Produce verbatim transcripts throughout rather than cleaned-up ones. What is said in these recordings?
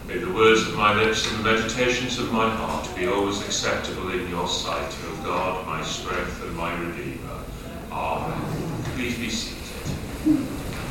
May the words of my lips and the meditations of my heart be always acceptable in your sight, O God, my strength and my Redeemer. Amen. Please be seated.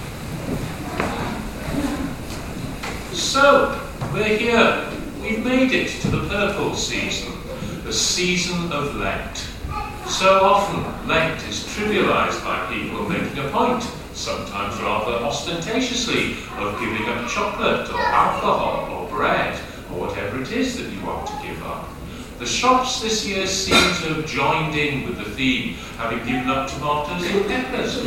So, we're here. We've made it to the purple season, the season of Lent. So often, Lent is trivialised by people making a point, sometimes rather ostentatiously, of giving up chocolate or alcohol or bread or whatever it is that you want to give up. The shops this year seem to have joined in with the theme, having given up tomatoes and peppers.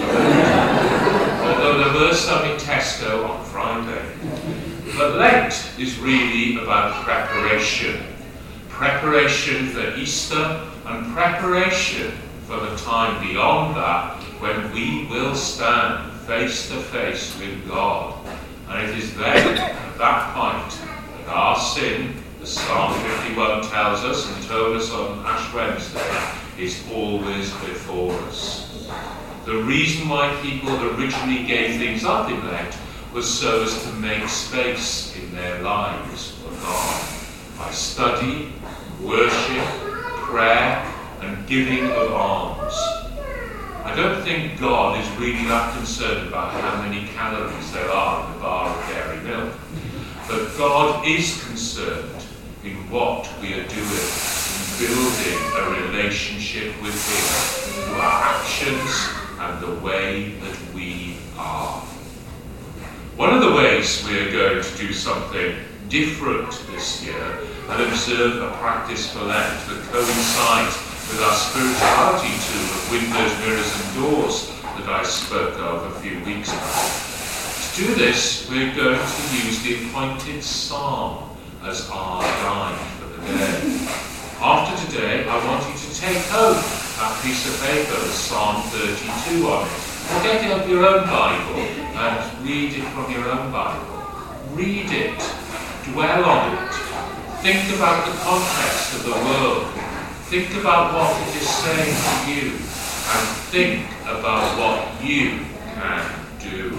Although there were some in Tesco on Friday. But Lent is really about preparation. Preparation for Easter and preparation for the time beyond that, when we will stand face to face with God. And it is then, at that point, that our sin, as Psalm fifty-one tells us and told us on Ash Wednesday, is always before us. The reason why people originally gave things up in Lent was so as to make space in their lives for God, by study, worship, prayer, and giving of alms. I don't think God is really that concerned about how many calories there are in the bar of dairy milk. But God is concerned in what we are doing in building a relationship with Him through our actions and the way that we are. One of the ways we are going to do something different this year and observe a practice for Lent that coincides with our spirituality tool of windows, mirrors and doors that I spoke of a few weeks ago. To do this, we're going to use the appointed psalm as our guide for the day. After today, I want you to take home that piece of paper with Psalm thirty-two on it. Or get out your own Bible and read it from your own Bible. Read it. Dwell on it. Think about the context of the world. Think about what it is saying to you, and think about what you can do.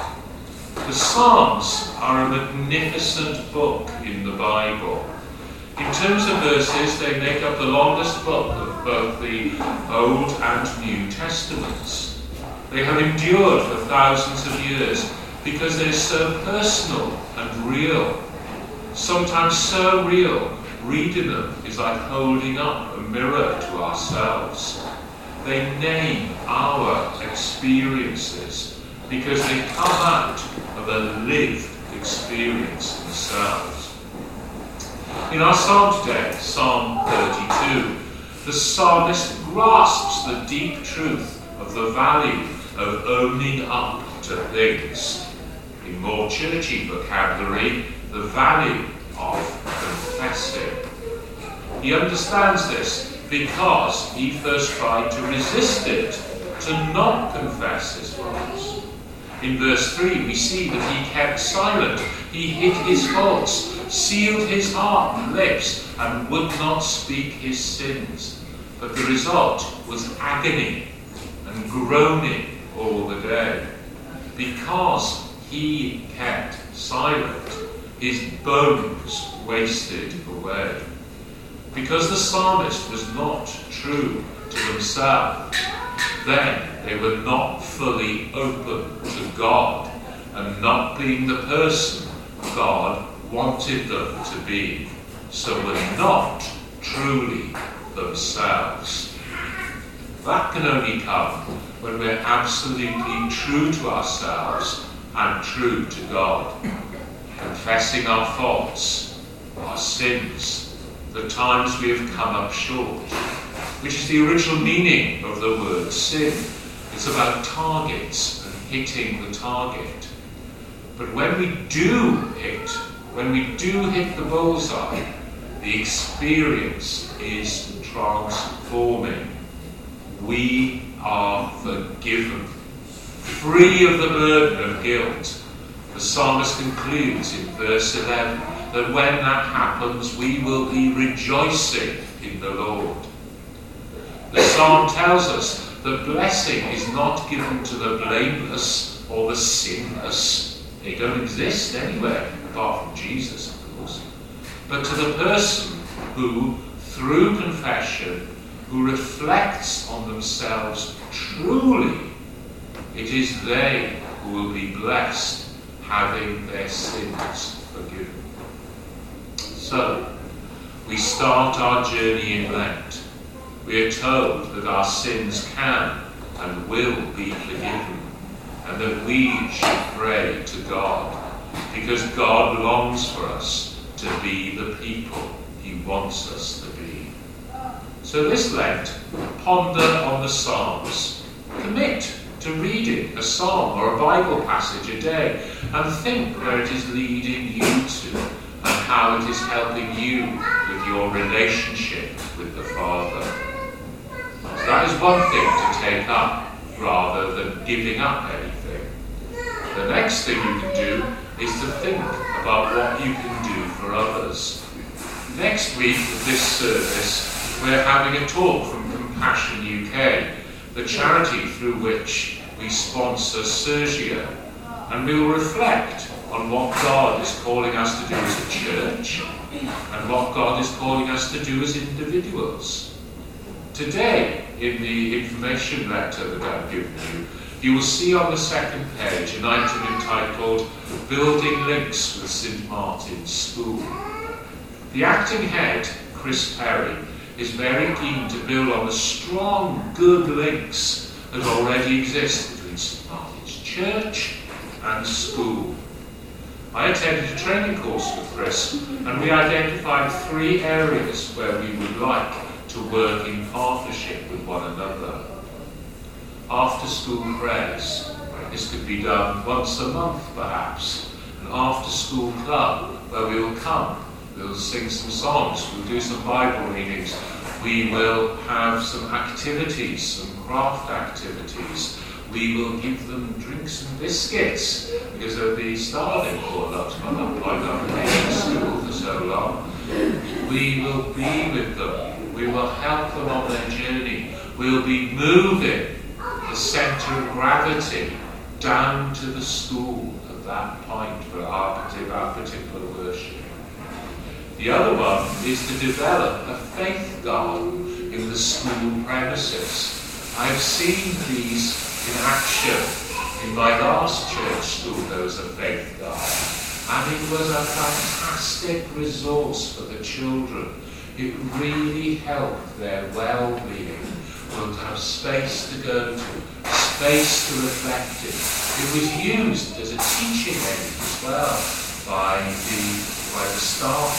The Psalms are a magnificent book in the Bible. In terms of verses, they make up the longest book of both the Old and New Testaments. They have endured for thousands of years because they're so personal and real. Sometimes so real, reading them is like holding up a mirror to ourselves. They name our experiences because they come out of a lived experience themselves. In our psalm today, Psalm thirty-two, the psalmist grasps the deep truth of the value of owning up to things. In more churchy vocabulary, the value of confessing. He understands this because he first tried to resist it, to not confess his faults. In verse three, we see that he kept silent. He hid his faults, sealed his heart and lips, and would not speak his sins. But the result was agony and groaning all the day. Because he kept silent, his bones wasted away. Because the psalmist was not true to himself, then they were not fully open to God and not being the person God wanted them to be, so were not truly themselves. That can only come when we're absolutely true to ourselves and true to God, confessing our faults, our sins, the times we have come up short, which is the original meaning of the word sin. It's about targets and hitting the target. But when we do hit, when we do hit the bullseye, the experience is transforming. We are forgiven, free of the burden of guilt. The psalmist concludes in verse eleven that when that happens, we will be rejoicing in the Lord. The psalm tells us that blessing is not given to the blameless or the sinless. They don't exist anywhere apart from Jesus, of course. but to the person who, through confession, who reflects on themselves truly, it is they who will be blessed, having their sins forgiven. So, we start our journey in Lent. We are told that our sins can and will be forgiven, and that we should pray to God, because God longs for us to be the people he wants us to be. So this Lent, ponder on the Psalms. Commit to reading a psalm or a Bible passage a day, and think where it is leading you to, and how it is helping you with your relationship with the Father. So that is one thing to take up, rather than giving up anything. The next thing you can do is to think about what you can do for others. Next week at this service, we're having a talk from Compassion U K, the charity through which we sponsor Sergio, and we will reflect on what God is calling us to do as a church, and what God is calling us to do as individuals. Today, in the information letter that I've given you, you will see on the second page an item entitled Building Links with Saint Martin's School. The acting head, Chris Perry, is very keen to build on the strong, good links that already exist between Saint Martin's Church and school. I attended a training course with Chris, and we identified three areas where we would like to work in partnership with one another. After-school prayers. This could be done once a month, perhaps. An after-school club where we will come, we'll sing some songs, we'll do some Bible readings, we will have some activities, some craft activities. We will give them drinks and biscuits because they'll be starving, poor lots, but not like I've been in school for so long. We will be with them. We will help them on their journey. We'll be moving the centre of gravity down to the school at that point for our particular worship. The other one is to develop a faith garden in the school premises. I've seen these in action. In my last church school there was a faith garden, and it was a fantastic resource for the children. It really helped their well-being. Well, to have space to go to, space to reflect in. It was used as a teaching aid as well by the, by the staff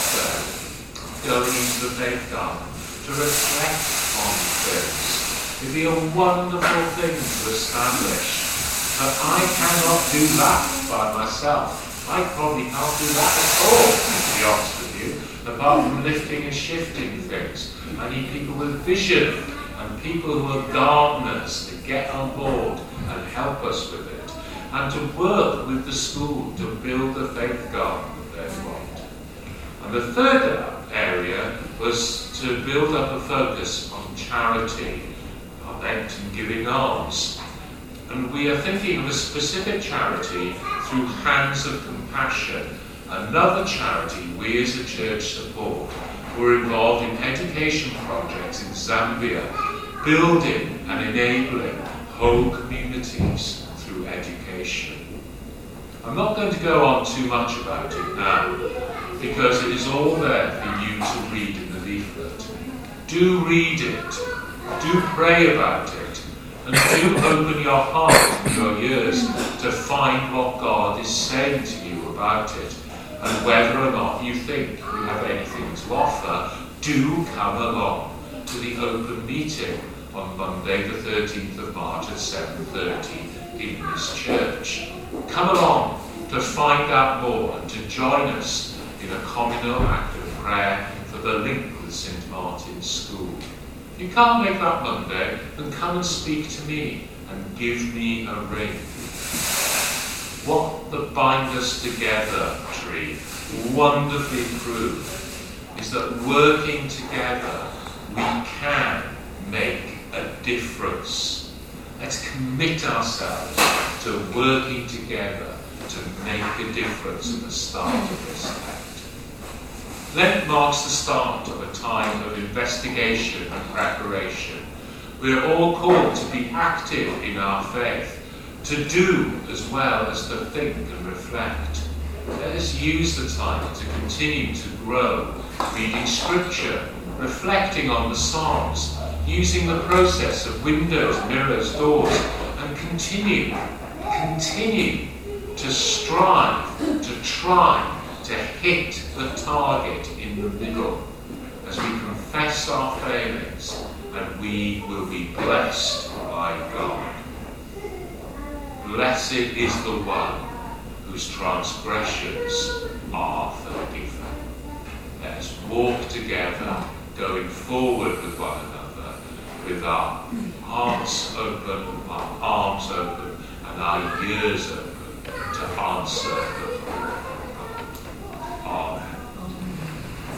there, going into the faith garden to reflect on things. It'd be a wonderful thing to establish. But I cannot do that by myself. I probably can't do that at all, to be honest with you, apart from lifting and shifting things. I need people with vision and people who are gardeners to get on board and help us with it, and to work with the school to build a faith garden that they want. And the third area was to build up a focus on charity, on Lent and giving alms. And we are thinking of a specific charity through Hands of Compassion, another charity we as a church support. We're involved in education projects in Zambia, building and enabling whole communities through education. I'm not going to go on too much about it now, because it is all there for you to read in the leaflet. Do read it, do pray about it, and do open your heart and your ears to find what God is saying to you about it. And whether or not you think you have anything to offer, do come along to the open meeting on Monday the thirteenth of March at seven thirty in this church. Come along to find out more and to join us in a communal act of prayer for the link with Saint Martin's School. If you can't make that Monday, then come and speak to me and give me a ring. What the bind us together tree wonderfully proves is that working together we can make a difference. Let's commit ourselves to working together to make a difference at the start of this act. Lent marks the start of a time of investigation and preparation. We are all called to be active in our faith, to do as well as to think and reflect. Let us use the time to continue to grow, reading scripture, reflecting on the Psalms, using the process of windows, mirrors, doors, and continue, continue to strive, to try to hit the target in the middle as we confess our failings, and we will be blessed by God. Blessed is the one whose transgressions are forgiven. Let us walk together, going forward with one another, with our hearts open, our arms open, and our ears open to answer the